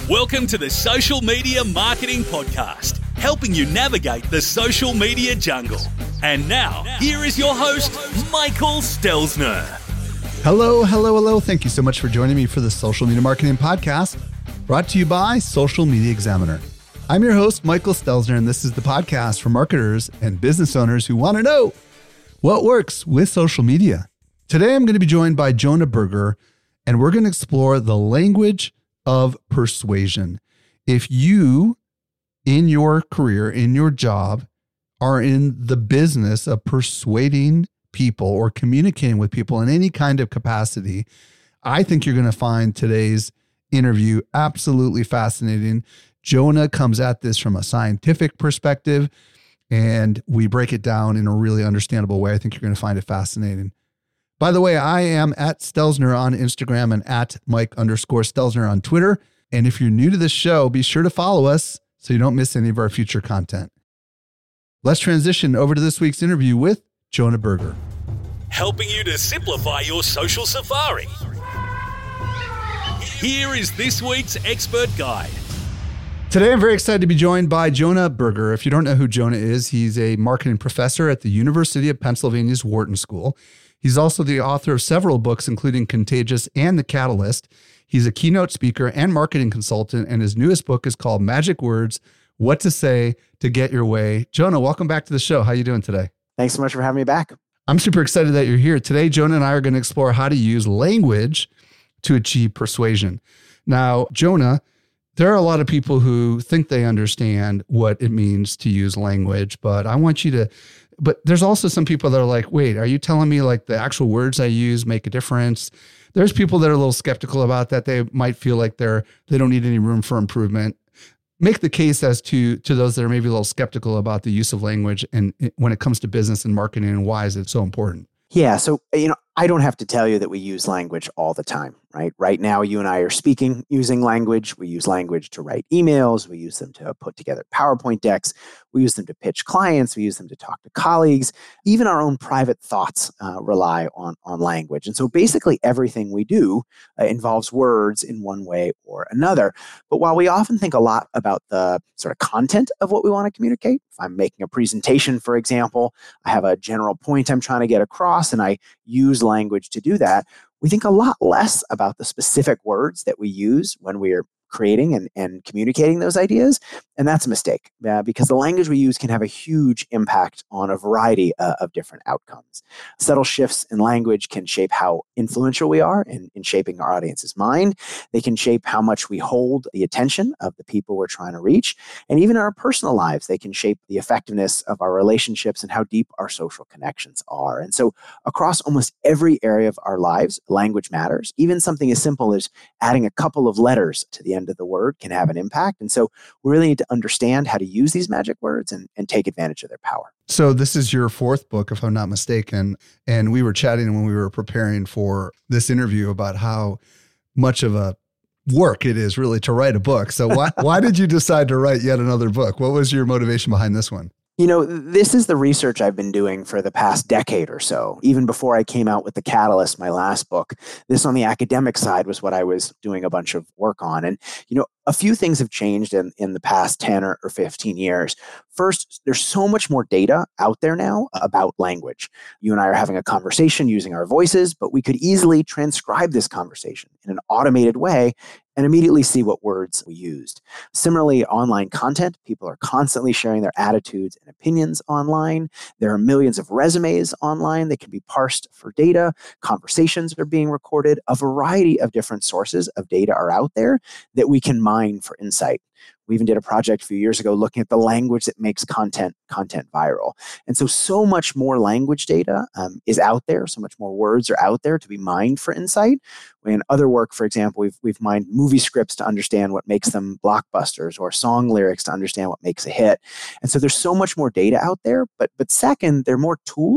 Welcome to the Social Media Marketing Podcast, helping you navigate the social media jungle. And now, here is your host, Michael Stelzner. Hello. Thank you so much for joining me for the Social Media Marketing Podcast, brought to you by Social Media Examiner. I'm your host, Michael Stelzner, and this is the podcast for marketers and business owners who want to know what works with social media. Today, I'm going to be joined by Jonah Berger, and we're going to explore the language of persuasion. If you, in your career, in your job, are in the business of persuading people or communicating with people in any kind of capacity, I think you're going to find today's interview absolutely fascinating. Jonah comes at this from a scientific perspective, and we break it down in a really understandable way. I think you're going to find it fascinating. By the way, I am at Stelzner on Instagram and at Mike_Stelzner on Twitter. And if you're new to this show, be sure to follow us so you don't miss any of our future content. Let's transition over to this week's interview with Jonah Berger. Helping you to simplify your social safari. Here is this week's expert guide. Today, I'm very excited to be joined by Jonah Berger. If you don't know who Jonah is, he's a marketing professor at the University of Pennsylvania's Wharton School. He's also the author of several books, including Contagious and The Catalyst. He's a keynote speaker and marketing consultant, and his newest book is called Magic Words, What to Say to Get Your Way. Jonah, welcome back to the show. How are you doing today? Thanks so much for having me back. I'm super excited that you're here. Today, Jonah and I are going to explore how to use language to achieve persuasion. Now, Jonah, there are a lot of people who think they understand what it means to use language, but there's also some people that are like, wait, are you telling me like the actual words I use make a difference? There's people that are a little skeptical about that. They might feel like they don't need any room for improvement. Make the case as to those that are maybe a little skeptical about the use of language and when it comes to business and marketing, and why is it so important? Yeah. So, I don't have to tell you that we use language all the time, right? Right now, you and I are speaking using language. We use language to write emails. We use them to put together PowerPoint decks. We use them to pitch clients. We use them to talk to colleagues. Even our own private thoughts rely on language. And so basically everything we do involves words in one way or another. But while we often think a lot about the sort of content of what we want to communicate, if I'm making a presentation, for example, I have a general point I'm trying to get across, and I use language to do that, we think a lot less about the specific words that we use when we are creating and communicating those ideas. And that's a mistake because the language we use can have a huge impact on a variety of different outcomes. Subtle shifts in language can shape how influential we are in shaping our audience's mind. They can shape how much we hold the attention of the people we're trying to reach. And even in our personal lives, they can shape the effectiveness of our relationships and how deep our social connections are. And so across almost every area of our lives, language matters. Even something as simple as adding a couple of letters to the end of the word can have an impact. And so we really need to understand how to use these magic words and take advantage of their power. So this is your fourth book, if I'm not mistaken. And we were chatting when we were preparing for this interview about how much of a work it is really to write a book. So why did you decide to write yet another book? What was your motivation behind this one? This is the research I've been doing for the past decade or so. Even before I came out with The Catalyst, my last book, this on the academic side was what I was doing a bunch of work on. And, a few things have changed in the past 10 or 15 years. First, there's so much more data out there now about language. You and I are having a conversation using our voices, but we could easily transcribe this conversation in an automated way and immediately see what words we used. Similarly, online content, people are constantly sharing their attitudes and opinions online. There are millions of resumes online that can be parsed for data. Conversations are being recorded. A variety of different sources of data are out there that we can mine for insight. We even did a project a few years ago looking at the language that makes content viral. And so much more language data is out there. So much more words are out there to be mined for insight. In other work, for example, we've mined movie scripts to understand what makes them blockbusters, or song lyrics to understand what makes a hit. And so there's so much more data out there. But second, there are more tools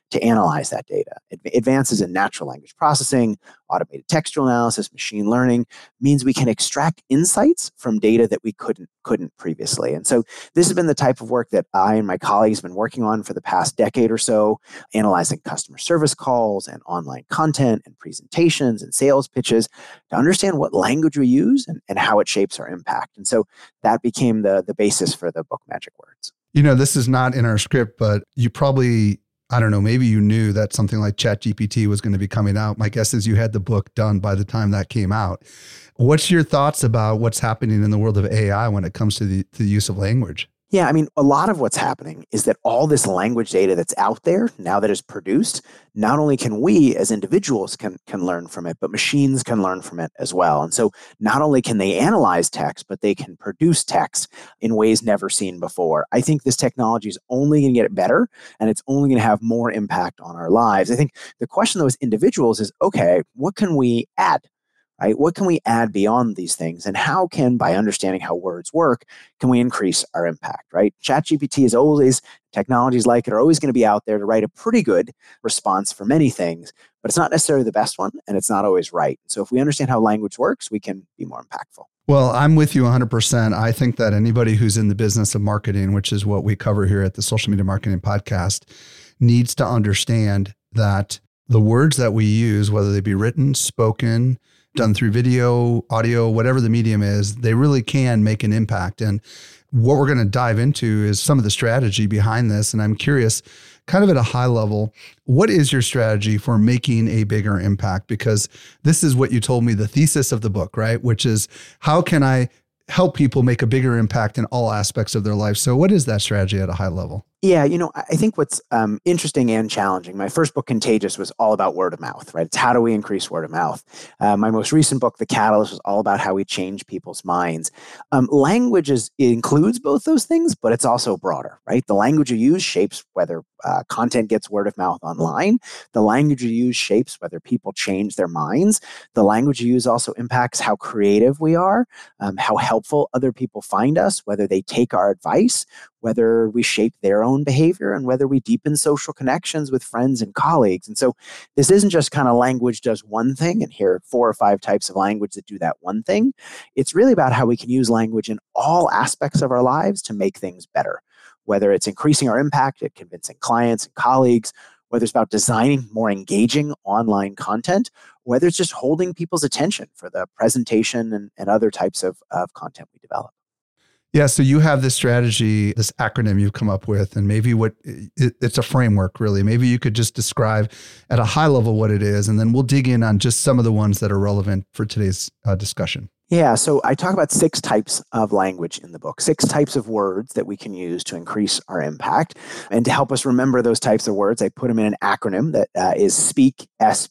to analyze that data. Advances in natural language processing, automated textual analysis, machine learning means we can extract insights from data that we couldn't previously. And so this has been the type of work that I and my colleagues have been working on for the past decade or so, analyzing customer service calls and online content and presentations and sales pitches to understand what language we use and how it shapes our impact. And so that became the basis for the book Magic Words. This is not in our script, but you probably, I don't know, maybe you knew that something like ChatGPT was going to be coming out. My guess is you had the book done by the time that came out. What's your thoughts about what's happening in the world of AI when it comes to the use of language? Yeah, I mean, a lot of what's happening is that all this language data that's out there now that is produced, not only can we as individuals can learn from it, but machines can learn from it as well. And so not only can they analyze text, but they can produce text in ways never seen before. I think this technology is only going to get better, and it's only going to have more impact on our lives. I think the question though as individuals is, okay, what can we add? Right? What can we add beyond these things? And how can, by understanding how words work, can we increase our impact, right? ChatGPT is always, technologies like it are always going to be out there to write a pretty good response for many things, but it's not necessarily the best one, and it's not always right. So if we understand how language works, we can be more impactful. Well, I'm with you 100%. I think that anybody who's in the business of marketing, which is what we cover here at the Social Media Marketing Podcast, needs to understand that the words that we use, whether they be written, spoken, done through video, audio, whatever the medium is, they really can make an impact. And what we're going to dive into is some of the strategy behind this. And I'm curious, kind of at a high level, what is your strategy for making a bigger impact? Because this is what you told me, the thesis of the book, right? Which is, how can I help people make a bigger impact in all aspects of their life? So what is that strategy at a high level? Yeah, I think what's interesting and challenging, my first book, Contagious, was all about word of mouth, right? It's how do we increase word of mouth? My most recent book, The Catalyst, was all about how we change people's minds. Language includes both those things, but it's also broader, right? The language you use shapes whether content gets word of mouth online. The language you use shapes whether people change their minds. The language you use also impacts how creative we are, how helpful other people find us, whether they take our advice, whether we shape their own behavior, and whether we deepen social connections with friends and colleagues. And so this isn't just kind of language does one thing, and here are 4 or 5 types of language that do that one thing. It's really about how we can use language in all aspects of our lives to make things better, whether it's increasing our impact at convincing clients and colleagues, whether it's about designing more engaging online content, whether it's just holding people's attention for the presentation and other types of content we develop. Yeah, so you have this strategy, this acronym you've come up with, and maybe it's a framework, really. Maybe you could just describe at a high level what it is, and then we'll dig in on just some of the ones that are relevant for today's discussion. Yeah, so I talk about 6 types of language in the book, 6 types of words that we can use to increase our impact. And to help us remember those types of words, I put them in an acronym that is SPEAK,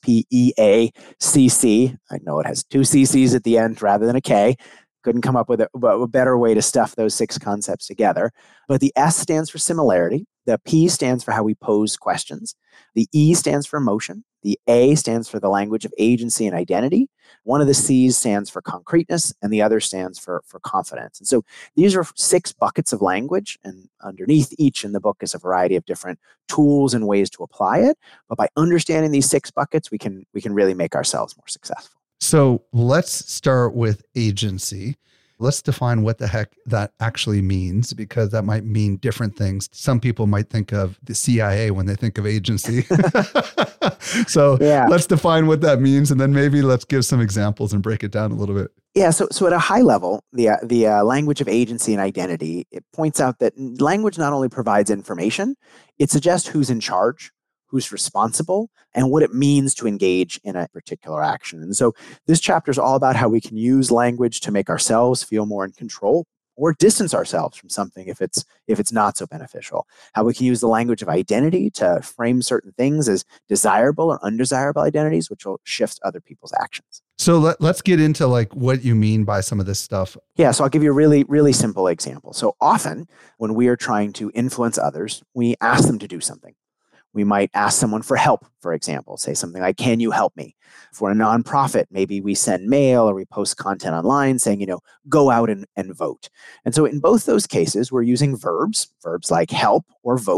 SPEACC. I know it has 2 CCs at the end rather than a K. Couldn't come up with a better way to stuff those 6 concepts together. But the S stands for similarity. The P stands for how we pose questions. The E stands for emotion. The A stands for the language of agency and identity. One of the C's stands for concreteness, and the other stands for confidence. And so these are 6 buckets of language, and underneath each in the book is a variety of different tools and ways to apply it. But by understanding these 6 buckets, we can really make ourselves more successful. So let's start with agency. Let's define what the heck that actually means, because that might mean different things. Some people might think of the CIA when they think of agency. So Let's define what that means, and then maybe let's give some examples and break it down a little bit. Yeah, so at a high level, the language of agency and identity, it points out that language not only provides information, it suggests who's in charge, who's responsible, and what it means to engage in a particular action. And so this chapter is all about how we can use language to make ourselves feel more in control or distance ourselves from something if it's not so beneficial. How we can use the language of identity to frame certain things as desirable or undesirable identities, which will shift other people's actions. So let's get into like what you mean by some of this stuff. Yeah, so I'll give you a really, really simple example. So often when we are trying to influence others, we ask them to do something. We might ask someone for help, for example, say something like, can you help me? For a nonprofit, maybe we send mail or we post content online saying, go out and vote. And so in both those cases, we're using verbs like help or vote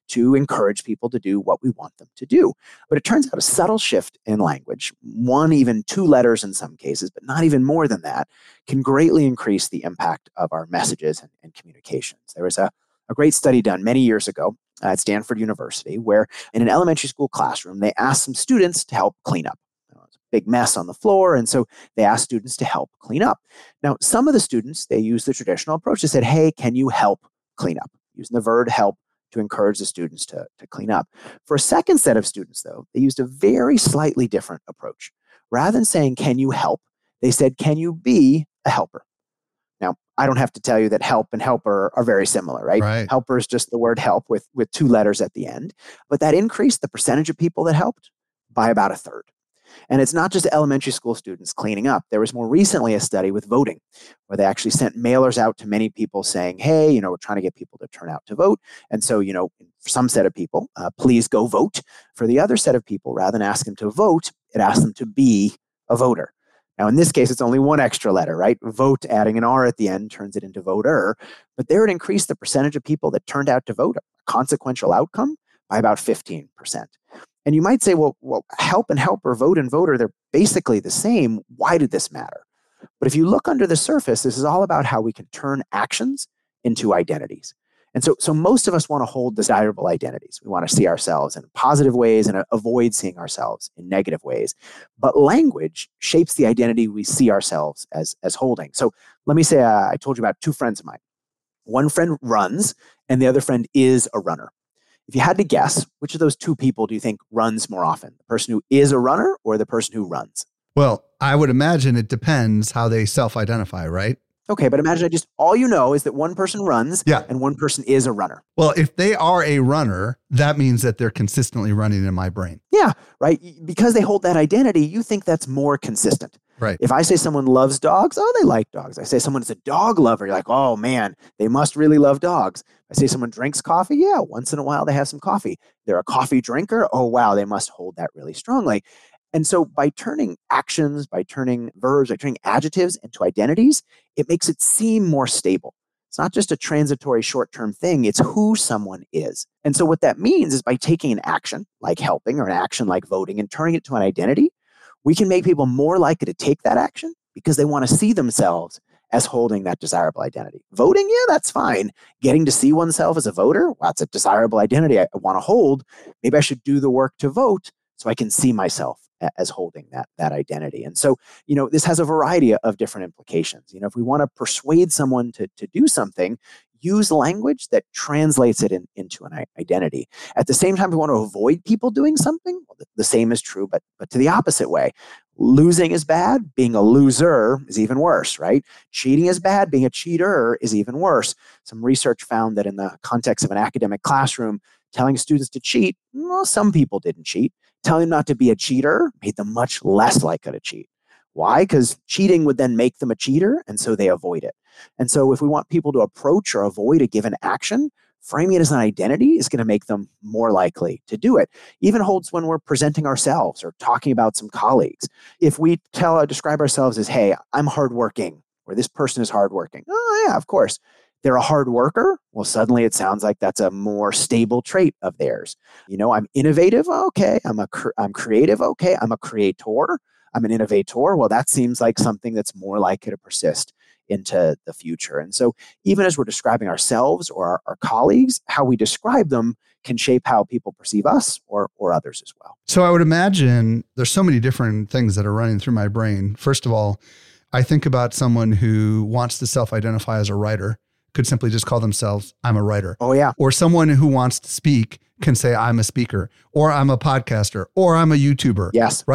to encourage people to do what we want them to do. But it turns out a subtle shift in language, one, even two letters in some cases, but not even more than that, can greatly increase the impact of our messages and communications. There was a great study done many years ago at Stanford University where in an elementary school classroom, they asked some students to help clean up. It was a big mess on the floor, and so they asked students to help clean up. Now, some of the students, they used the traditional approach. They said, hey, can you help clean up? Using the verb help to encourage the students to clean up. For a second set of students, though, they used a very slightly different approach. Rather than saying, can you help? They said, can you be a helper? Now, I don't have to tell you that help and helper are very similar, right? Right. Helper is just the word help with two letters at the end. But that increased the percentage of people that helped by about a third. And it's not just elementary school students cleaning up. There was more recently a study with voting where they actually sent mailers out to many people saying, hey, we're trying to get people to turn out to vote. And so, for some set of people, please go vote. For the other set of people, rather than ask them to vote, it asked them to be a voter. Now, in this case, it's only one extra letter, right? Vote, adding an R at the end, turns it into voter. But there it increased the percentage of people that turned out to vote, a consequential outcome, by about 15%. And you might say, well, help and helper, vote and voter, they're basically the same. Why did this matter? But if you look under the surface, this is all about how we can turn actions into identities. And so most of us want to hold desirable identities. We want to see ourselves in positive ways and avoid seeing ourselves in negative ways. But language shapes the identity we see ourselves as holding. So let me say, I told you about two friends of mine. One friend runs and the other friend is a runner. If you had to guess, which of those two people do you think runs more often? The person who is a runner or the person who runs? Well, I would imagine it depends how they self-identify, right? Okay, but imagine all you know is that one person runs and one person is a runner. Well, if they are a runner, that means that they're consistently running in my brain. Yeah, right. Because they hold that identity, you think that's more consistent. Right. If I say someone loves dogs, oh, they like dogs. I say someone is a dog lover, you're like, oh man, they must really love dogs. I say someone drinks coffee, yeah, once in a while they have some coffee. They're a coffee drinker, oh wow, they must hold that really strongly. And so by turning actions, by turning verbs, by turning adjectives into identities, it makes it seem more stable. It's not just a transitory short-term thing, it's who someone is. And so what that means is by taking an action like helping or an action like voting and turning it to an identity, we can make people more likely to take that action because they want to see themselves as holding that desirable identity. Voting, yeah, that's fine. Getting to see oneself as a voter, well, that's a desirable identity I want to hold. Maybe I should do the work to vote so I can see myself as holding that identity. And so, this has a variety of different implications. If we want to persuade someone to do something, use language that translates it into an identity. At the same time, we want to avoid people doing something. Well, the same is true, but to the opposite way. Losing is bad. Being a loser is even worse, right? Cheating is bad. Being a cheater is even worse. Some research found that in the context of an academic classroom, telling students to cheat, well, some people didn't cheat. Telling them not to be a cheater made them much less likely to cheat. Why? Because cheating would then make them a cheater, and so they avoid it. And so if we want people to approach or avoid a given action, framing it as an identity is going to make them more likely to do it. Even holds when we're presenting ourselves or talking about some colleagues. If we describe ourselves as, hey, I'm hardworking, or this person is hardworking. Oh yeah, of course. They're a hard worker. Well, suddenly it sounds like that's a more stable trait of theirs. I'm innovative. Okay. I'm creative. Okay. I'm a creator. I'm an innovator. Well, that seems like something that's more likely to persist into the future. And so even as we're describing ourselves or our colleagues, how we describe them can shape how people perceive us or others as well. So I would imagine there's so many different things that are running through my brain. First of all, I think about someone who wants to self-identify as a writer, could simply just call themselves, I'm a writer. Oh, yeah. Or someone who wants to speak can say, I'm a speaker, or I'm a podcaster, or I'm a YouTuber. Yes. Right? ...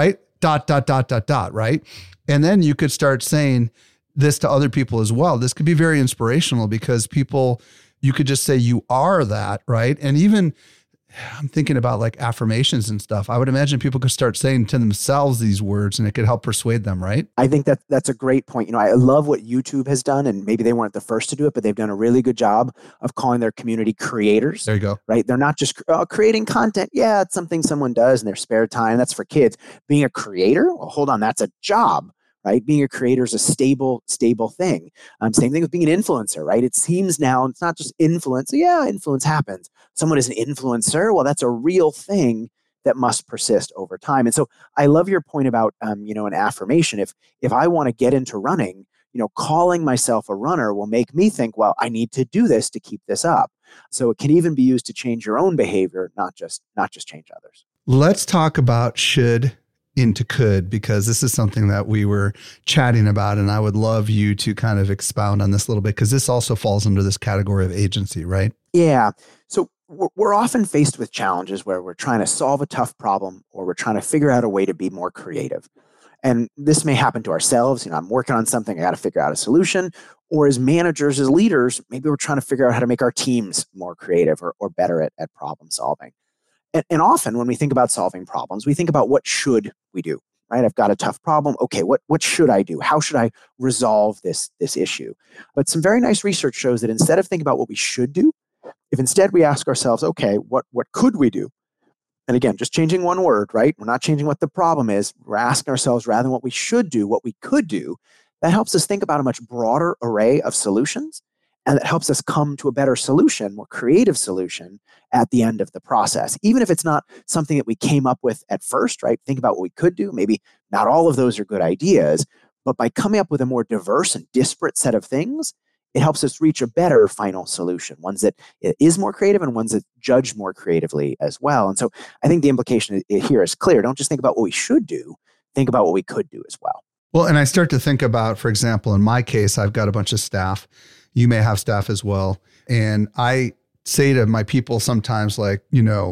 Right? And then you could start saying this to other people as well. This could be very inspirational because you could just say you are that, right? And even I'm thinking about like affirmations and stuff. I would imagine people could start saying to themselves these words and it could help persuade them, right? I think that's a great point. I love what YouTube has done, and maybe they weren't the first to do it, but they've done a really good job of calling their community creators. There you go. Right? They're not just creating content. Yeah, it's something someone does in their spare time. That's for kids. Being a creator, well, hold on, that's a job right? Being a creator is a stable thing. Same thing with being an influencer, right? It seems now it's not just influence. Yeah, influence happens. Someone is an influencer. Well, that's a real thing that must persist over time. And so I love your point about, an affirmation. If I want to get into running, calling myself a runner will make me think, well, I need to do this to keep this up. So it can even be used to change your own behavior, not just change others. Let's talk about should into could, because this is something that we were chatting about, and I would love you to kind of expound on this a little bit, because this also falls under this category of agency, right? Yeah. So we're often faced with challenges where we're trying to solve a tough problem, or we're trying to figure out a way to be more creative. And this may happen to ourselves. I'm working on something, I got to figure out a solution. Or as managers, as leaders, maybe we're trying to figure out how to make our teams more creative or better at problem solving. And often when we think about solving problems, we think about what should we do, right? I've got a tough problem. Okay, what should I do? How should I resolve this issue? But some very nice research shows that instead of thinking about what we should do, if instead we ask ourselves, okay, what could we do? And again, just changing one word, right? We're not changing what the problem is. We're asking ourselves rather than what we should do, what we could do. That helps us think about a much broader array of solutions. And that helps us come to a better solution, more creative solution at the end of the process. Even if it's not something that we came up with at first, right? Think about what we could do. Maybe not all of those are good ideas, but by coming up with a more diverse and disparate set of things, it helps us reach a better final solution, ones that is more creative and ones that judge more creatively as well. And so I think the implication here is clear. Don't just think about what we should do, think about what we could do as well. Well, and I start to think about, for example, in my case, I've got a bunch of staff. You may have staff as well. And I say to my people sometimes, like,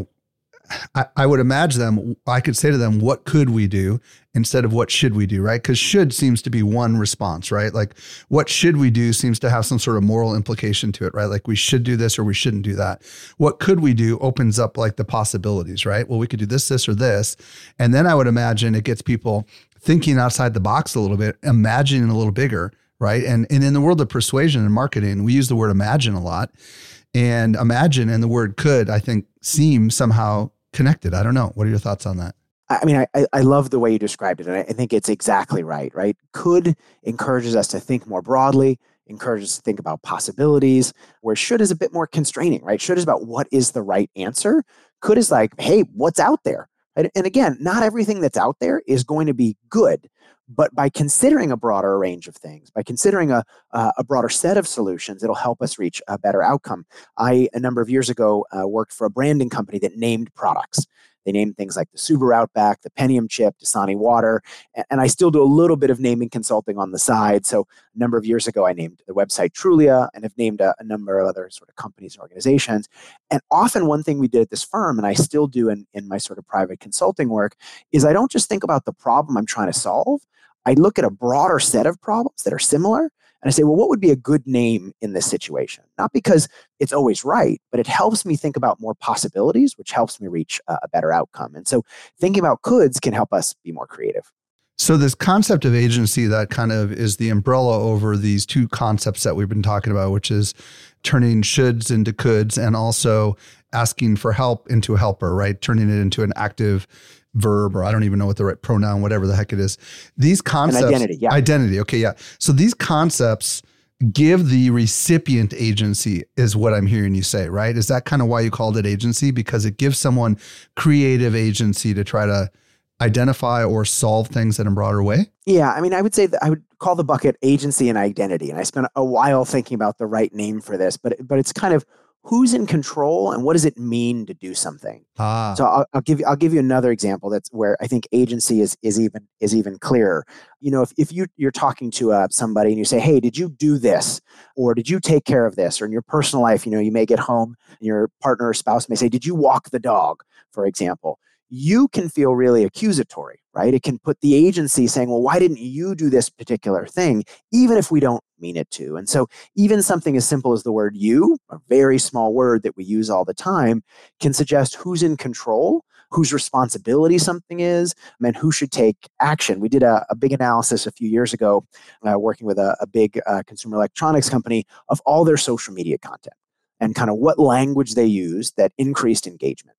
I would imagine them, I could say to them, what could we do instead of what should we do, right? Because should seems to be one response, right? Like what should we do seems to have some sort of moral implication to it, right? Like we should do this or we shouldn't do that. What could we do opens up like the possibilities, right? Well, we could do this, or this. And then I would imagine it gets people thinking outside the box a little bit, imagining a little bigger, right? And in the world of persuasion and marketing, we use the word imagine a lot. And imagine and the word could, I think, seem somehow connected. I don't know. What are your thoughts on that? I mean, I love the way you described it. And I think it's exactly right? Could encourages us to think more broadly, encourages us to think about possibilities, where should is a bit more constraining, right? Should is about what is the right answer. Could is like, hey, what's out there? And again, not everything that's out there is going to be good. But by considering a broader range of things, by considering a broader set of solutions, it'll help us reach a better outcome. A number of years ago, worked for a branding company that named products. They named things like the Subaru Outback, the Pentium chip, Dasani water, and I still do a little bit of naming consulting on the side. So a number of years ago, I named the website Trulia, and have named a number of other sort of companies and organizations. And often one thing we did at this firm, and I still do in my sort of private consulting work, is I don't just think about the problem I'm trying to solve. I look at a broader set of problems that are similar, and I say, well, what would be a good name in this situation? Not because it's always right, but it helps me think about more possibilities, which helps me reach a better outcome. And so thinking about coulds can help us be more creative. So this concept of agency, that kind of is the umbrella over these two concepts that we've been talking about, which is turning shoulds into coulds and also asking for help into a helper, right? Turning it into an active verb, or I don't even know what the right pronoun, whatever the heck it is. These concepts. An identity, yeah. Identity, okay, yeah. So these concepts give the recipient agency is what I'm hearing you say, right? Is that kind of why you called it agency? Because it gives someone creative agency to try to identify or solve things in a broader way? Yeah, I mean, I would say that I would call the bucket agency and identity. And I spent a while thinking about the right name for this, but it's kind of who's in control and what does it mean to do something? So I'll give you another example that's where I think agency is even clearer. If you're talking to somebody and you say, hey, did you do this? Or did you take care of this? Or in your personal life, you may get home and your partner or spouse may say, did you walk the dog, for example? You can feel really accusatory, right? It can put the agency saying, well, why didn't you do this particular thing, even if we don't mean it to? And so even something as simple as the word you, a very small word that we use all the time, can suggest who's in control, whose responsibility something is, and who should take action. We did a big analysis a few years ago, working with a big consumer electronics company, of all their social media content and kind of what language they used that increased engagement.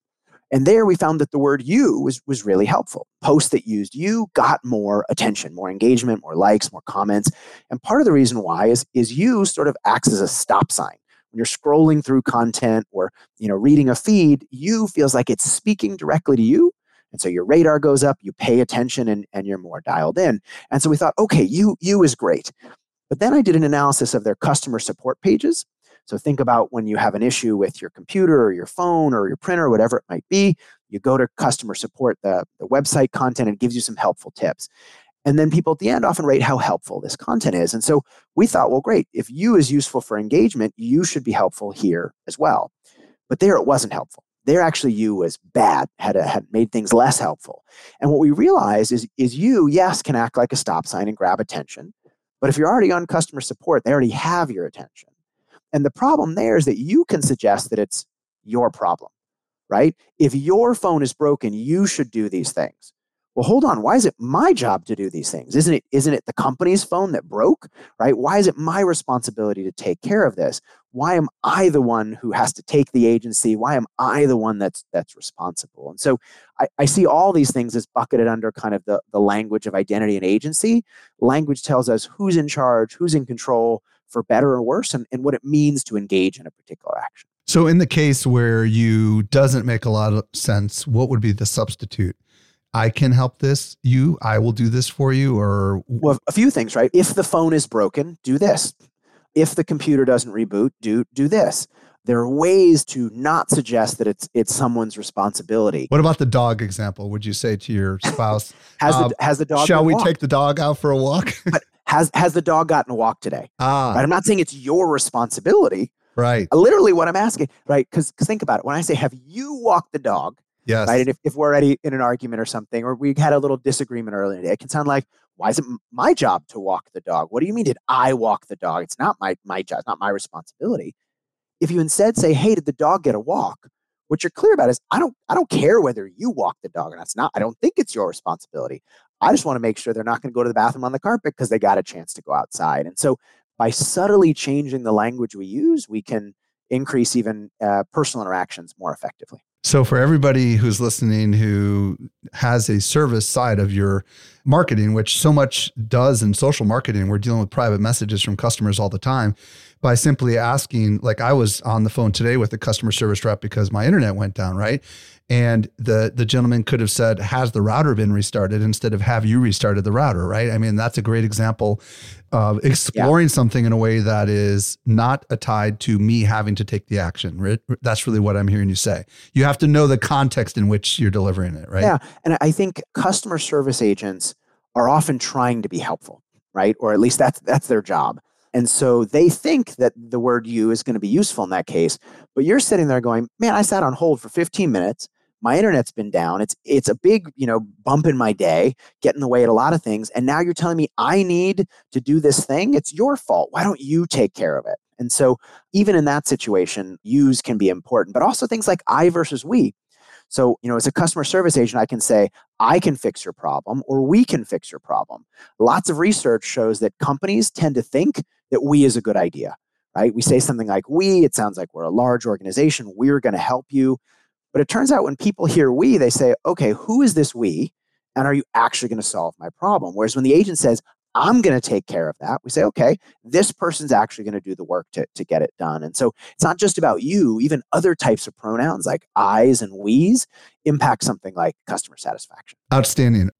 And there we found that the word you was really helpful. Posts that used you got more attention, more engagement, more likes, more comments. And part of the reason why is you sort of acts as a stop sign. When you're scrolling through content or reading a feed, you feels like it's speaking directly to you. And so your radar goes up, you pay attention, and you're more dialed in. And so we thought, okay, you is great. But then I did an analysis of their customer support pages. So think about when you have an issue with your computer or your phone or your printer or whatever it might be, you go to customer support, the website content, and it gives you some helpful tips. And then people at the end often rate how helpful this content is. And so we thought, well, great, if you is useful for engagement, you should be helpful here as well. But there it wasn't helpful. There actually you was bad, had made things less helpful. And what we realized is you, yes, can act like a stop sign and grab attention. But if you're already on customer support, they already have your attention. And the problem there is that you can suggest that it's your problem, right? If your phone is broken, you should do these things. Well, hold on. Why is it my job to do these things? Isn't it the company's phone that broke, right? Why is it my responsibility to take care of this? Why am I the one who has to take the agency? Why am I the one that's responsible? And so I see all these things as bucketed under kind of the language of identity and agency. Language tells us who's in charge, who's in control, for better or worse, and what it means to engage in a particular action. So in the case where you doesn't make a lot of sense, what would be the substitute? I can help this, I will do this for you, or? Well, a few things, right? If the phone is broken, do this. If the computer doesn't reboot, do this. There are ways to not suggest that it's someone's responsibility. What about the dog example? Would you say to your spouse, has the dog shall we take the dog out for a walk? But has the dog gotten a walk today? Right? I'm not saying it's your responsibility. Right. Literally what I'm asking, right? Because think about it. When I say, have you walked the dog? Yes. Right. And if we're already in an argument or something, or we had a little disagreement earlier in the day, it can sound like, why is it my job to walk the dog? What do you mean, did I walk the dog? It's not my job, it's not my responsibility. If you instead say, hey, did the dog get a walk? What you're clear about is, I don't care whether you walk the dog or not. I don't think it's your responsibility. I just want to make sure they're not going to go to the bathroom on the carpet because they got a chance to go outside. And so by subtly changing the language we use, we can increase even personal interactions more effectively. So for everybody who's listening who has a service side of your marketing, which so much does in social marketing, we're dealing with private messages from customers all the time. By simply asking, like I was on the phone today with a customer service rep because my internet went down, right? And the gentleman could have said, has the router been restarted, instead of have you restarted the router, right? I mean, that's a great example of exploring something in a way that is not tied to me having to take the action, right? That's really what I'm hearing you say. You have to know the context in which you're delivering it, right? Yeah. And I think customer service agents are often trying to be helpful, right? Or at least that's their job. And so they think that the word you is going to be useful in that case, but you're sitting there going, man, I sat on hold for 15 minutes. My internet's been down. It's a big, bump in my day, get in the way at a lot of things. And now you're telling me I need to do this thing. It's your fault. Why don't you take care of it? And so even in that situation, yous can be important, but also things like I versus we. So, as a customer service agent, I can say, I can fix your problem, or we can fix your problem. Lots of research shows that companies tend to think that we is a good idea, right? We say something like we, it sounds like we're a large organization. We're going to help you. But it turns out when people hear we, they say, okay, who is this we? And are you actually going to solve my problem? Whereas when the agent says, I'm going to take care of that, we say, okay, this person's actually going to do the work to get it done. And so it's not just about you. Even other types of pronouns like I's and we's impact something like customer satisfaction. Outstanding.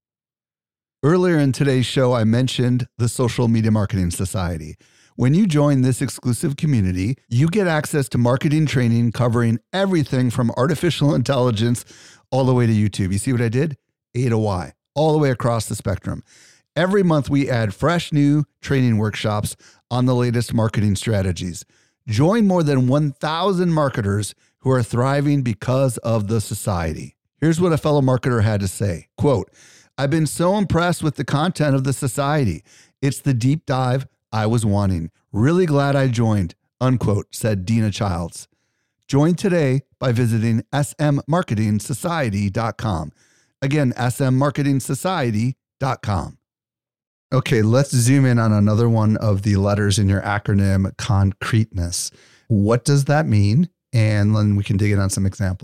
Earlier in today's show, I mentioned the Social Media Marketing Society. When you join this exclusive community, you get access to marketing training covering everything from artificial intelligence all the way to YouTube. You see what I did? A to Y, all the way across the spectrum. Every month, we add fresh new training workshops on the latest marketing strategies. Join more than 1,000 marketers who are thriving because of the society. Here's what a fellow marketer had to say. Quote, I've been so impressed with the content of the society. It's the deep dive I was wanting. Really glad I joined, unquote, said Dina Childs. Join today by visiting smmarketingsociety.com. Again, smmarketingsociety.com. Okay, let's zoom in on another one of the letters in your acronym, concreteness. What does that mean? And then we can dig in on some examples.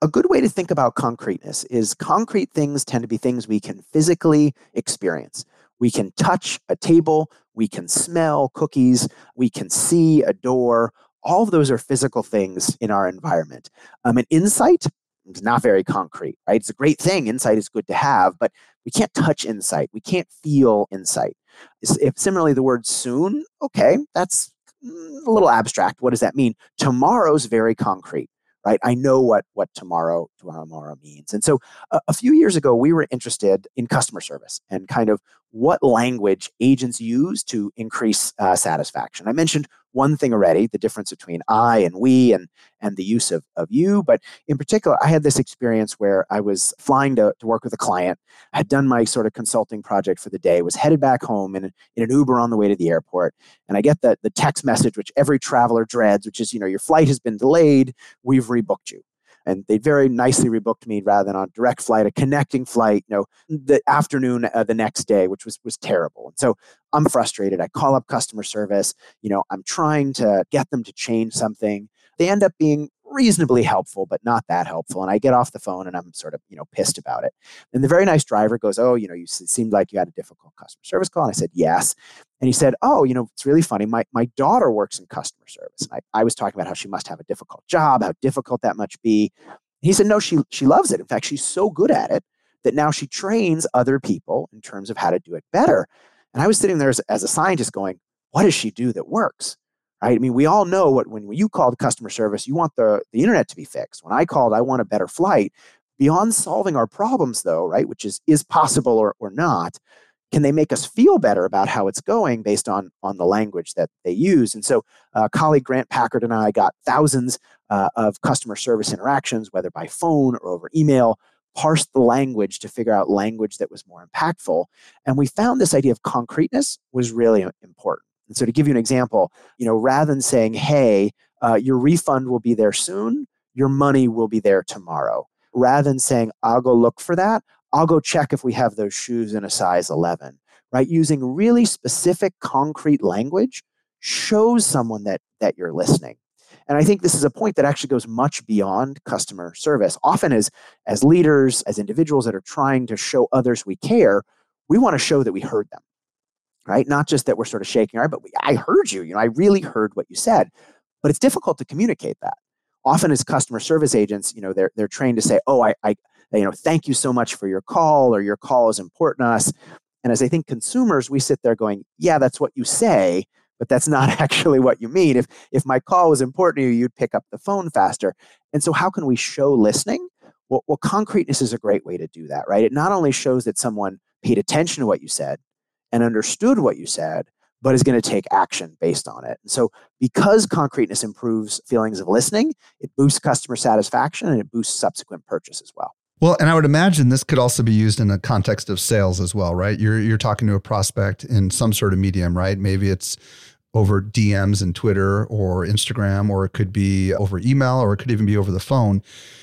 A good way to think about concreteness is concrete things tend to be things we can physically experience. We can touch a table, we can smell cookies, we can see a door. All of those are physical things in our environment. An insight is not very concrete, right? It's a great thing. Insight is good to have, but we can't touch insight. We can't feel insight. If similarly, the word soon, okay, that's a little abstract. What does that mean? Tomorrow's very concrete, right? I know what tomorrow means. And so a few years ago, we were interested in customer service and kind of what language agents use to increase satisfaction. I mentioned one thing already, the difference between I and we and the use of you. But in particular, I had this experience where I was flying to work with a client. I had done my sort of consulting project for the day, was headed back home in an Uber on the way to the airport. And I get the text message, which every traveler dreads, which is, your flight has been delayed. We've rebooked you. And they very nicely rebooked me rather than on a direct flight, a connecting flight, the afternoon the next day, which was terrible. And so I'm frustrated. I call up customer service. I'm trying to get them to change something. They end up being reasonably helpful, but not that helpful. And I get off the phone and I'm sort of, pissed about it. And the very nice driver goes, "Oh, you seemed like you had a difficult customer service call." And I said, "Yes." And he said, "Oh, it's really funny. My daughter works in customer service." And I was talking about how she must have a difficult job, how difficult that must be. He said, "No, she loves it. In fact, she's so good at it that now she trains other people in terms of how to do it better." And I was sitting there as a scientist going, what does she do that works? Right? I mean, we all know when you called customer service, you want the internet to be fixed. When I called, I want a better flight. Beyond solving our problems, though, right, which is possible or not, can they make us feel better about how it's going based on the language that they use? And so colleague Grant Packard and I got thousands of customer service interactions, whether by phone or over email, parsed the language to figure out language that was more impactful. And we found this idea of concreteness was really important. And so to give you an example, rather than saying, "Hey, your refund will be there soon, your money will be there tomorrow." Rather than saying, "I'll go look for that, I'll go check if we have those shoes in a size 11, right? Using really specific, concrete language shows someone that you're listening. And I think this is a point that actually goes much beyond customer service. Often as leaders, as individuals that are trying to show others we care, we want to show that we heard them, right? Not just that we're sort of shaking our head, but I heard you. I really heard what you said. But it's difficult to communicate that. Often as customer service agents, they're trained to say, "Oh, I thank you so much for your call," or "Your call is important to us." And as I think consumers, we sit there going, "Yeah, that's what you say, but that's not actually what you mean. If my call was important to you, you'd pick up the phone faster." And so how can we show listening? Well, concreteness is a great way to do that, right? It not only shows that someone paid attention to what you said and understood what you said, but is going to take action based on it. And so because concreteness improves feelings of listening, it boosts customer satisfaction and it boosts subsequent purchase as well. Well, and I would imagine this could also be used in the context of sales as well, right? You're talking to a prospect in some sort of medium, right? Maybe it's over DMs and Twitter or Instagram, or it could be over email, or it could even be over the phone.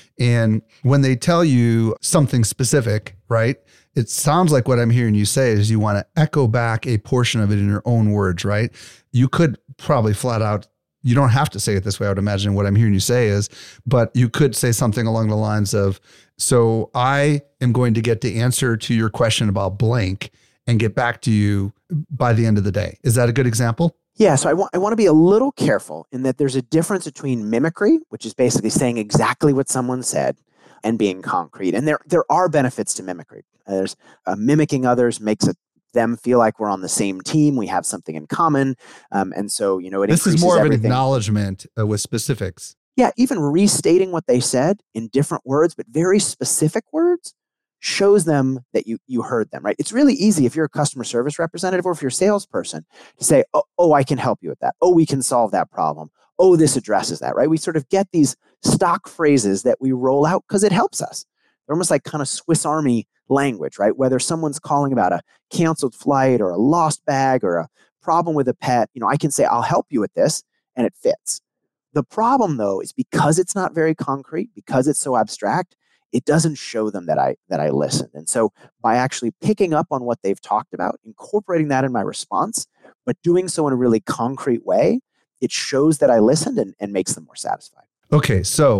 And when they tell you something specific, right, it sounds like what I'm hearing you say is you want to echo back a portion of it in your own words, right? You could probably flat out, you don't have to say it this way, I would imagine what I'm hearing you say is, but you could say something along the lines of, "So I am going to get the answer to your question about blank and get back to you by the end of the day." Is that a good example? Yeah, so I want to be a little careful in that there's a difference between mimicry, which is basically saying exactly what someone said, and being concrete. And there are benefits to mimicry. There's mimicking others makes them feel like we're on the same team. We have something in common. And so, it This is more of everything. an acknowledgement with specifics. Yeah, even restating what they said in different words, but very specific words, shows them that you heard them, right? It's really easy if you're a customer service representative or if you're a salesperson to say, oh, I can help you with that. Oh, we can solve that problem. Oh, this addresses that, right? We sort of get these stock phrases that we roll out because it helps us. They're almost like kind of Swiss Army language, right? Whether someone's calling about a canceled flight or a lost bag or a problem with a pet, I can say, "I'll help you with this," and it fits. The problem, though, is because it's not very concrete, because it's so abstract, it doesn't show them that I listened. And so by actually picking up on what they've talked about, incorporating that in my response, but doing so in a really concrete way, it shows that I listened and makes them more satisfied. Okay, so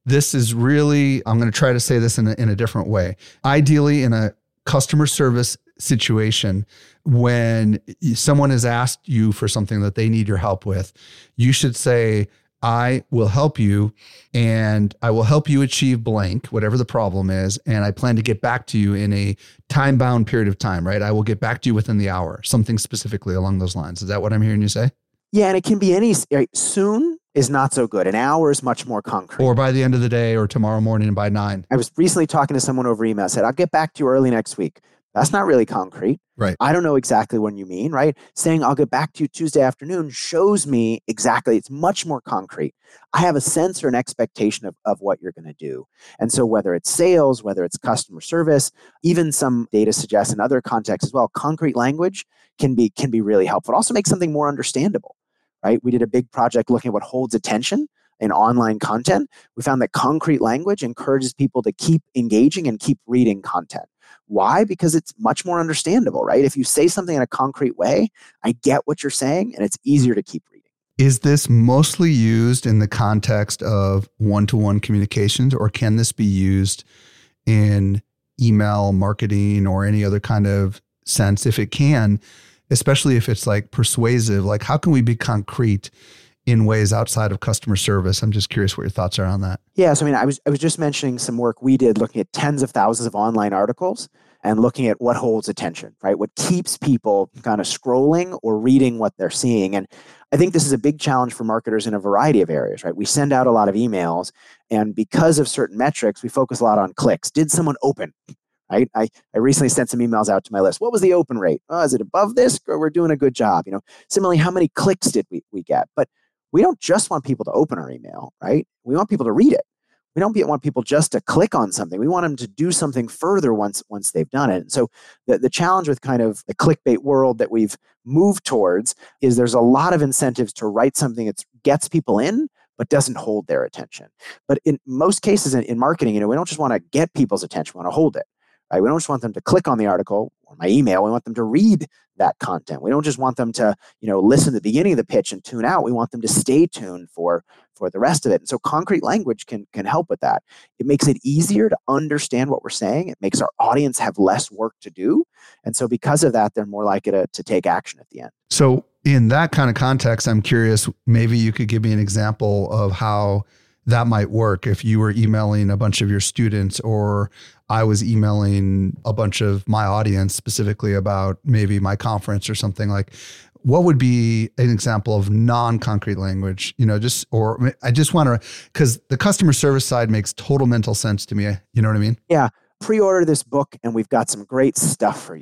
this is really, I'm going to try to say this in a different way. Ideally, in a customer service situation, when someone has asked you for something that they need your help with, you should say, I will help you, and I will help you achieve blank, whatever the problem is. And I plan to get back to you in a time-bound period of time, right? I will get back to you within the hour, something specifically along those lines. Is that what I'm hearing you say? Yeah, and it can be any, soon is not so good. An hour is much more concrete. Or by the end of the day, or tomorrow morning by 9. I was recently talking to someone over email, said, I'll get back to you early next week. That's not really concrete. Right. I don't know exactly what you mean, right? Saying I'll get back to you Tuesday afternoon shows me exactly, it's much more concrete. I have a sense or an expectation of what you're going to do. And so whether it's sales, whether it's customer service, even some data suggests in other contexts as well, concrete language can be really helpful. It also makes something more understandable, right? We did a big project looking at what holds attention in online content. We found that concrete language encourages people to keep engaging and keep reading content. Why? Because it's much more understandable, right? If you say something in a concrete way, I get what you're saying, and it's easier to keep reading. Is this mostly used in the context of one-to-one communications, or can this be used in email marketing or any other kind of sense? If it can, especially if it's like persuasive, like how can we be concrete in ways outside of customer service? I'm just curious what your thoughts are on that. Yeah, so I was just mentioning some work we did looking at tens of thousands of online articles and looking at what holds attention, right? What keeps people kind of scrolling or reading what they're seeing. And I think this is a big challenge for marketers in a variety of areas, right? We send out a lot of emails, and because of certain metrics, we focus a lot on clicks. Did someone open? Right? I recently sent some emails out to my list. What was the open rate? Oh, is it above this? Or we're doing a good job. Similarly, how many clicks did we get? But we don't just want people to open our email, right? We want people to read it. We don't want people just to click on something. We want them to do something further once they've done it. And so the challenge with kind of the clickbait world that we've moved towards is there's a lot of incentives to write something that gets people in, but doesn't hold their attention. But in most cases in marketing, we don't just want to get people's attention, we want to hold it. Right? We don't just want them to click on the article or my email. We want them to read that content. We don't just want them to, listen to the beginning of the pitch and tune out. We want them to stay tuned for the rest of it. And so concrete language can help with that. It makes it easier to understand what we're saying. It makes our audience have less work to do. And so because of that, they're more likely to take action at the end. So in that kind of context, I'm curious, maybe you could give me an example of how that might work if you were emailing a bunch of your students, or I was emailing a bunch of my audience specifically about maybe my conference or something. Like, what would be an example of non-concrete language? I just want to, because the customer service side makes total mental sense to me. You know what I mean? Yeah. Pre-order this book and we've got some great stuff for you.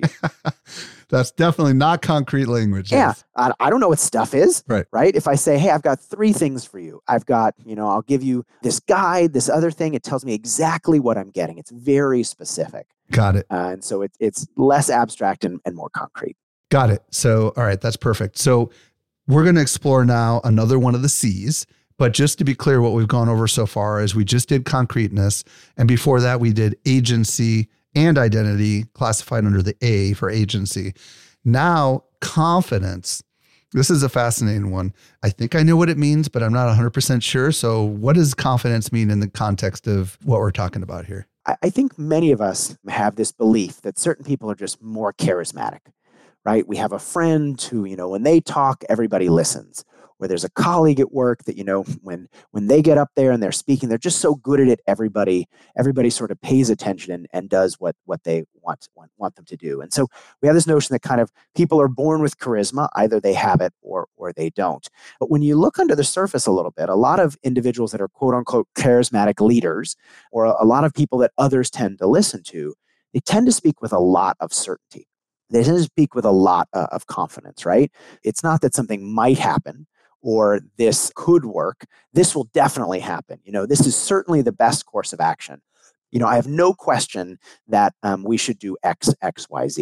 That's definitely not concrete language. Yeah. I don't know what stuff is, right? If I say, hey, I've got 3 things for you. I've got, I'll give you this guide, this other thing. It tells me exactly what I'm getting. It's very specific. Got it. And so it's less abstract and more concrete. Got it. So, all right, that's perfect. So we're going to explore now another one of the C's. But just to be clear, what we've gone over so far is we just did concreteness. And before that, we did agency and identity, classified under the A for agency. Now, confidence. This is a fascinating one. I think I know what it means, but I'm not 100% sure. So what does confidence mean in the context of what we're talking about here? I think many of us have this belief that certain people are just more charismatic, right? We have a friend who, when they talk, everybody listens. Or there's a colleague at work that, when they get up there and they're speaking, they're just so good at it. Everybody sort of pays attention and does what they want them to do. And so we have this notion that kind of people are born with charisma. Either they have it or they don't. But when you look under the surface a little bit, a lot of individuals that are quote unquote charismatic leaders, or a lot of people that others tend to listen to, they tend to speak with a lot of certainty. They tend to speak with a lot of confidence, right? It's not that something might happen, or this could work. This will definitely happen. This is certainly the best course of action. I have no question that we should do X, Y, Z.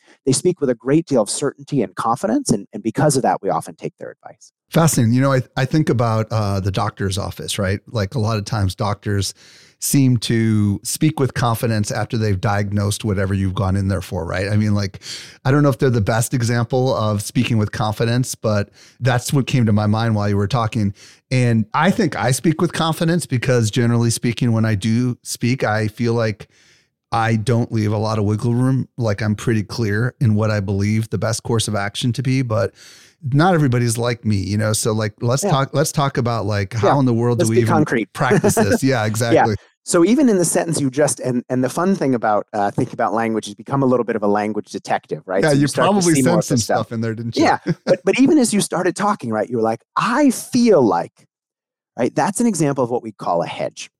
They speak with a great deal of certainty and confidence. And because of that, we often take their advice. Fascinating. You know, I think about the doctor's office, right? Like a lot of times doctors seem to speak with confidence after they've diagnosed whatever you've gone in there for, right? I mean, like, I don't know if they're the best example of speaking with confidence, but that's what came to my mind while you were talking. And I think I speak with confidence because generally speaking, when I do speak, I feel like I don't leave a lot of wiggle room. Like I'm pretty clear in what I believe the best course of action to be, but not everybody's like me, you know? So like, let's talk about like how in the world do we even concrete. practice this? Yeah, exactly. So even in the sentence you just, and the fun thing about thinking about language is become a little bit of a language detective, right? Yeah, so you probably sent some stuff in there, didn't you? Yeah, but even as you started talking, right, you were like, I feel like, right? That's an example of what we call a hedge.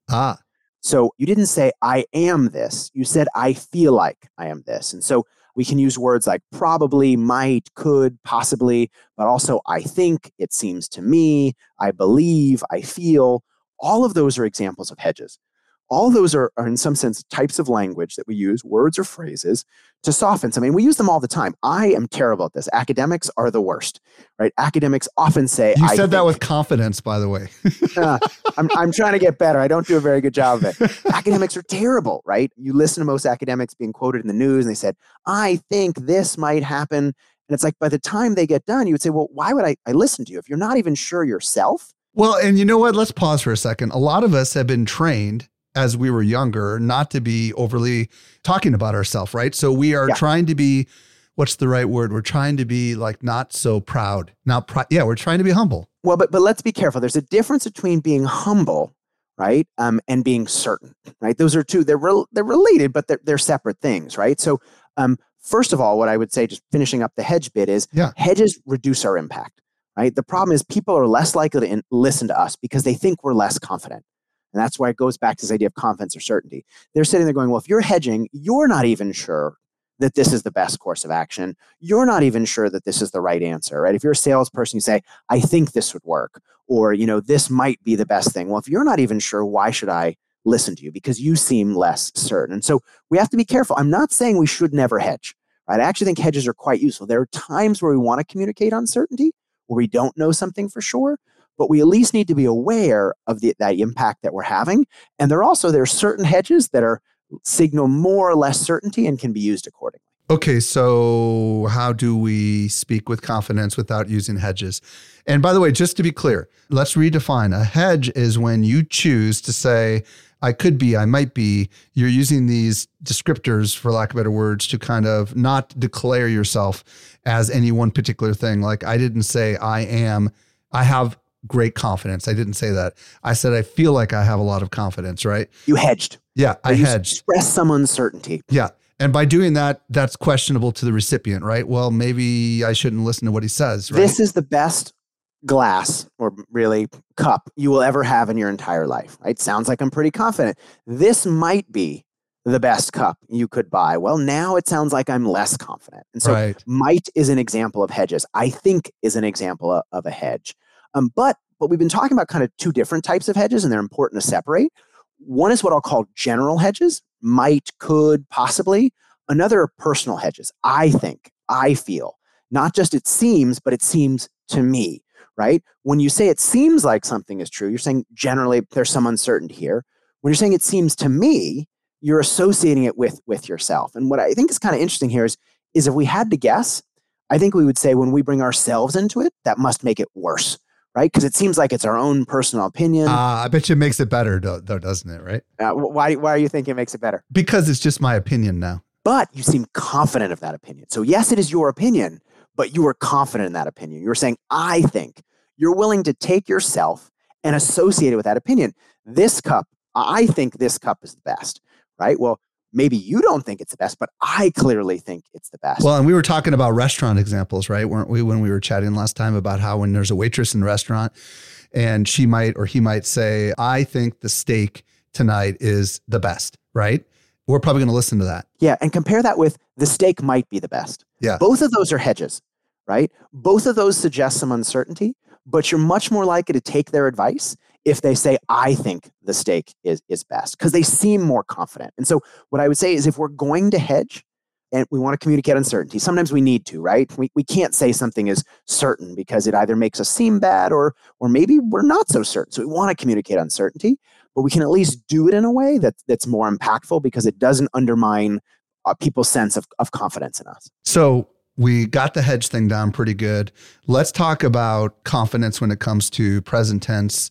So you didn't say, I am this. You said, I feel like I am this. And so we can use words like probably, might, could, possibly, but also I think, it seems to me, I believe, I feel. All of those are examples of hedges. All those are in some sense types of language that we use, words or phrases, to soften something. We use them all the time. I am terrible at this. Academics are the worst, right? Academics often say, You said that with confidence, by the way. I'm trying to get better. I don't do a very good job of it. Academics are terrible, right? You listen to most academics being quoted in the news and they said, I think this might happen. And it's like, by the time they get done, you would say, well, why would I listen to you if you're not even sure yourself? Well, and you know what? Let's pause for a second. A lot of us have been trained as we were younger, not to be overly talking about ourselves, right? So we are trying to be, what's the right word? We're trying to be like not so proud, we're trying to be humble. Well, but let's be careful. There's a difference between being humble, right, and being certain, right? Those are two. They're related, but they're separate things, right? So, first of all, what I would say, just finishing up the hedge bit, is hedges reduce our impact, right? The problem is people are less likely to listen to us because they think we're less confident. And that's why it goes back to this idea of confidence or certainty. They're sitting there going, well, if you're hedging, you're not even sure that this is the best course of action. You're not even sure that this is the right answer, right? If you're a salesperson, you say, I think this would work, or, this might be the best thing. Well, if you're not even sure, why should I listen to you? Because you seem less certain. And so we have to be careful. I'm not saying we should never hedge, right? I actually think hedges are quite useful. There are times where we want to communicate uncertainty, where we don't know something for sure, but we at least need to be aware of that impact that we're having. And there are certain hedges that signal more or less certainty and can be used accordingly. Okay, so how do we speak with confidence without using hedges? And by the way, just to be clear, let's redefine. A hedge is when you choose to say, I could be, I might be. You're using these descriptors, for lack of better words, to kind of not declare yourself as any one particular thing. Like I didn't say I have great confidence. I didn't say that. I said, I feel like I have a lot of confidence, right? You hedged. Yeah, I hedged. Express some uncertainty. Yeah. And by doing that, that's questionable to the recipient, right? Well, maybe I shouldn't listen to what he says, right? This is the best glass or really cup you will ever have in your entire life, right? Sounds like I'm pretty confident. This might be the best cup you could buy. Well, now it sounds like I'm less confident. And so might is an example of hedges. I think is an example of a hedge. But we've been talking about kind of two different types of hedges, and they're important to separate. One is what I'll call general hedges, might, could, possibly. Another are personal hedges. I think, I feel. Not just it seems, but it seems to me, right? When you say it seems like something is true, you're saying generally there's some uncertainty here. When you're saying it seems to me, you're associating it with yourself. And what I think is kind of interesting here is if we had to guess, I think we would say when we bring ourselves into it, that must make it worse. Right? Because it seems like it's our own personal opinion. I bet you it makes it better, though, doesn't it? Right? Why are you thinking it makes it better? Because it's just my opinion now. But you seem confident of that opinion. So yes, it is your opinion, but you are confident in that opinion. You're saying, I think. You're willing to take yourself and associate it with that opinion. This cup, I think this cup is the best, right? Well, maybe you don't think it's the best, but I clearly think it's the best. Well, and we were talking about restaurant examples, right? Weren't we, when we were chatting last time about how when there's a waitress in the restaurant and she might or he might say, I think the steak tonight is the best, right? We're probably going to listen to that. Yeah. And compare that with the steak might be the best. Yeah. Both of those are hedges, right? Both of those suggest some uncertainty, but you're much more likely to take their advice if they say, I think the steak is best, because they seem more confident. And so what I would say is if we're going to hedge, and we want to communicate uncertainty. Sometimes we need to, right? We can't say something is certain because it either makes us seem bad or maybe we're not so certain. So we want to communicate uncertainty, but we can at least do it in a way that's more impactful because it doesn't undermine people's sense of confidence in us. So we got the hedge thing down pretty good. Let's talk about confidence when it comes to present tense.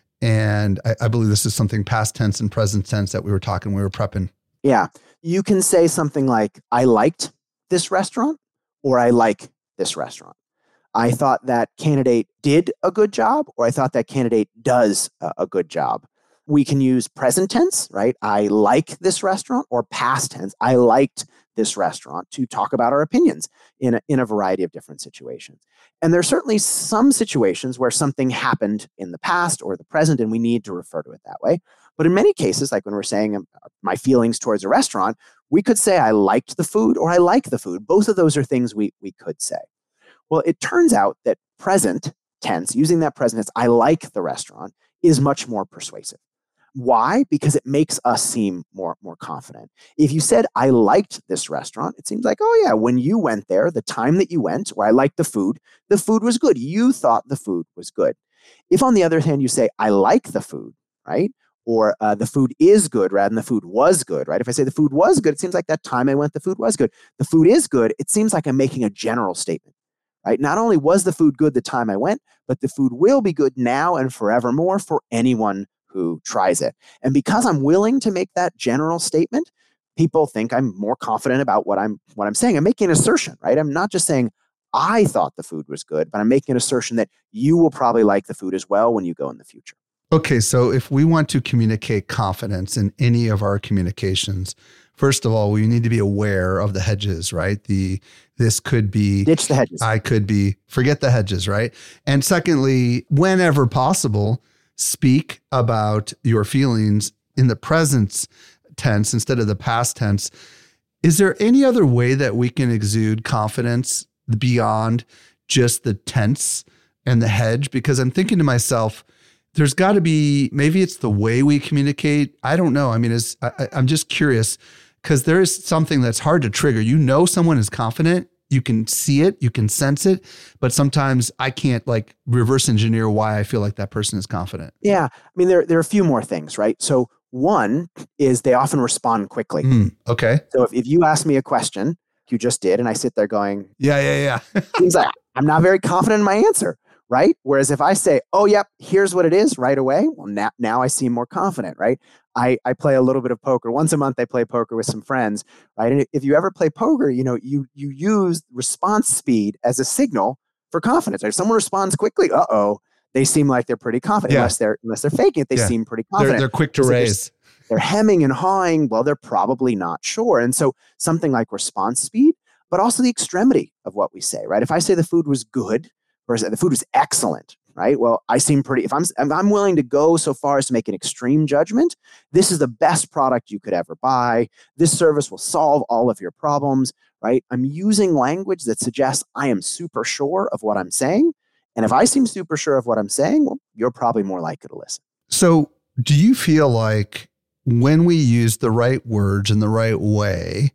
And I believe this is something past tense and present tense that we were prepping. Yeah. You can say something like, I liked this restaurant, or I like this restaurant. I thought that candidate did a good job, or I thought that candidate does a good job. We can use present tense, right? I like this restaurant, or past tense, I liked this restaurant, to talk about our opinions in a variety of different situations. And there are certainly some situations where something happened in the past or the present, and we need to refer to it that way. But in many cases, like when we're saying my feelings towards a restaurant, we could say I liked the food or I like the food. Both of those are things we could say. Well, it turns out that present tense, using that present tense, I like the restaurant, is much more persuasive. Why? Because it makes us seem more confident. If you said, I liked this restaurant, it seems like, oh yeah, when you went there, the time that you went, or I liked the food was good. You thought the food was good. If on the other hand, you say, I like the food, right? Or the food is good rather than the food was good, right? If I say the food was good, it seems like that time I went, the food was good. The food is good, it seems like I'm making a general statement, right? Not only was the food good the time I went, but the food will be good now and forevermore for anyone who tries it. And because I'm willing to make that general statement, people think I'm more confident about what I'm saying. I'm making an assertion, right? I'm not just saying I thought the food was good, but I'm making an assertion that you will probably like the food as well when you go in the future. Okay, so if we want to communicate confidence in any of our communications, first of all, we need to be aware of the hedges, right? This could be ditch the hedges. I could be forget the hedges, right? And secondly, whenever possible, speak about your feelings in the present tense instead of the past tense. Is there any other way that we can exude confidence beyond just the tense and the hedge? Because I'm thinking to myself, there's got to be, maybe it's the way we communicate. I don't know. I mean, I'm just curious because there is something that's hard to trigger. You know, someone is confident. You can see it, you can sense it, but sometimes I can't like reverse engineer why I feel like that person is confident. Yeah. I mean, there are a few more things, right? So one is they often respond quickly. Okay. So if you ask me a question, you just did, and I sit there going, yeah. Seems like I'm not very confident in my answer, right? Whereas if I say, oh, yep, here's what it is right away, well, now I seem more confident, right? I play a little bit of poker. Once a month, I play poker with some friends, right? And if you ever play poker, you use response speed as a signal for confidence. Right? If someone responds quickly, they seem like they're pretty confident. Yeah. Unless they're faking it, they seem pretty confident. They're quick to raise. They're hemming and hawing. Well, they're probably not sure. And so something like response speed, but also the extremity of what we say, right? If I say the food was good versus the food was excellent, right? Well, I seem pretty, if I'm willing to go so far as to make an extreme judgment, this is the best product you could ever buy. This service will solve all of your problems, right? I'm using language that suggests I am super sure of what I'm saying. And if I seem super sure of what I'm saying, well, you're probably more likely to listen. So do you feel like when we use the right words in the right way,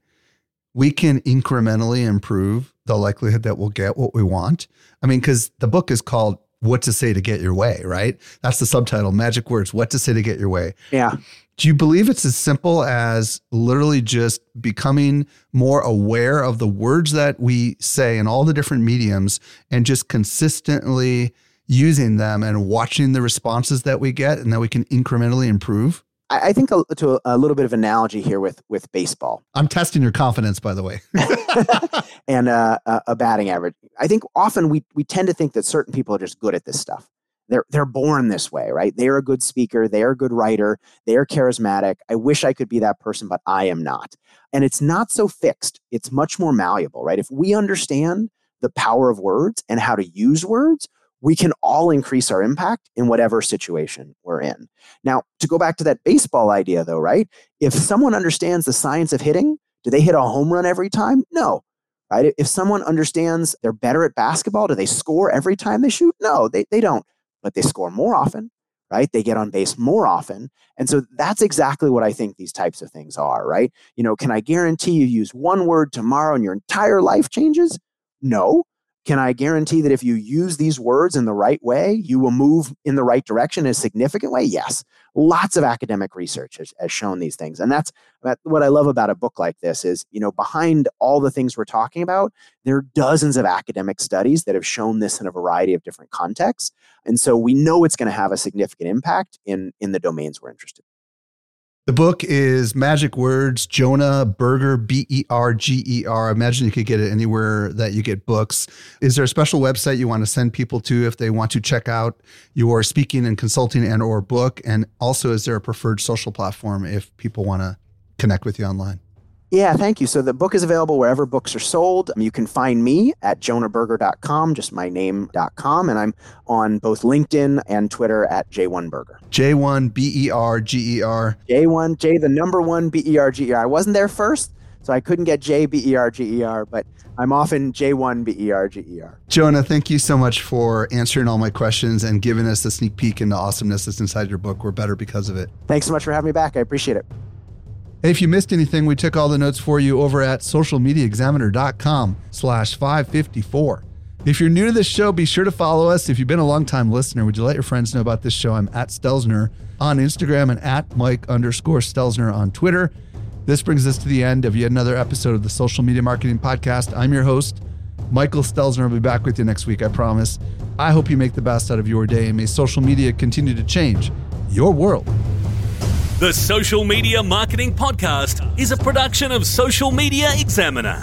we can incrementally improve the likelihood that we'll get what we want? I mean, because the book is called What to Say to Get Your Way, right? That's the subtitle, Magic Words, What to Say to Get Your Way. Yeah. Do you believe it's as simple as literally just becoming more aware of the words that we say in all the different mediums and just consistently using them and watching the responses that we get and that we can incrementally improve? I think to a little bit of analogy here with baseball. I'm testing your confidence, by the way. And a batting average. I think often we tend to think that certain people are just good at this stuff. They're born this way, right? They're a good speaker. They're a good writer. They're charismatic. I wish I could be that person, but I am not. And it's not so fixed. It's much more malleable, right? If we understand the power of words and how to use words, we can all increase our impact in whatever situation we're in. Now, to go back to that baseball idea though, right? If someone understands the science of hitting, do they hit a home run every time? No, right? If someone understands they're better at basketball, do they score every time they shoot? No, they don't, but they score more often, right? They get on base more often. And so that's exactly what I think these types of things are, right? Can I guarantee you use one word tomorrow and your entire life changes? No. Can I guarantee that if you use these words in the right way, you will move in the right direction in a significant way? Yes. Lots of academic research has shown these things. And that's what I love about a book like this is, behind all the things we're talking about, there are dozens of academic studies that have shown this in a variety of different contexts. And so we know it's going to have a significant impact in the domains we're interested in. The book is Magic Words, Jonah Berger, Berger. I imagine you could get it anywhere that you get books. Is there a special website you want to send people to if they want to check out your speaking and consulting and or book? And also, is there a preferred social platform if people want to connect with you online? Yeah, thank you. So the book is available wherever books are sold. You can find me at jonahberger.com, just my name.com. And I'm on both LinkedIn and Twitter at J1Berger. J1 Berger. J, the number one Berger. I wasn't there first, so I couldn't get Berger, but I'm often J1 Berger. Jonah, thank you so much for answering all my questions and giving us a sneak peek into awesomeness that's inside your book. We're better because of it. Thanks so much for having me back. I appreciate it. Hey, if you missed anything, we took all the notes for you over at socialmediaexaminer.com/554. If you're new to this show, be sure to follow us. If you've been a long-time listener, would you let your friends know about this show? I'm at Stelzner on Instagram and at Mike_Stelzner on Twitter. This brings us to the end of yet another episode of the Social Media Marketing Podcast. I'm your host, Michael Stelzner. I'll be back with you next week, I promise. I hope you make the best out of your day and may social media continue to change your world. The Social Media Marketing Podcast is a production of Social Media Examiner.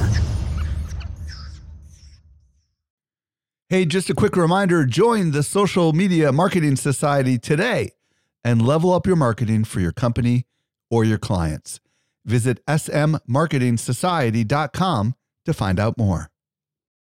Hey, just a quick reminder, join the Social Media Marketing Society today and level up your marketing for your company or your clients. Visit smmarketingsociety.com to find out more.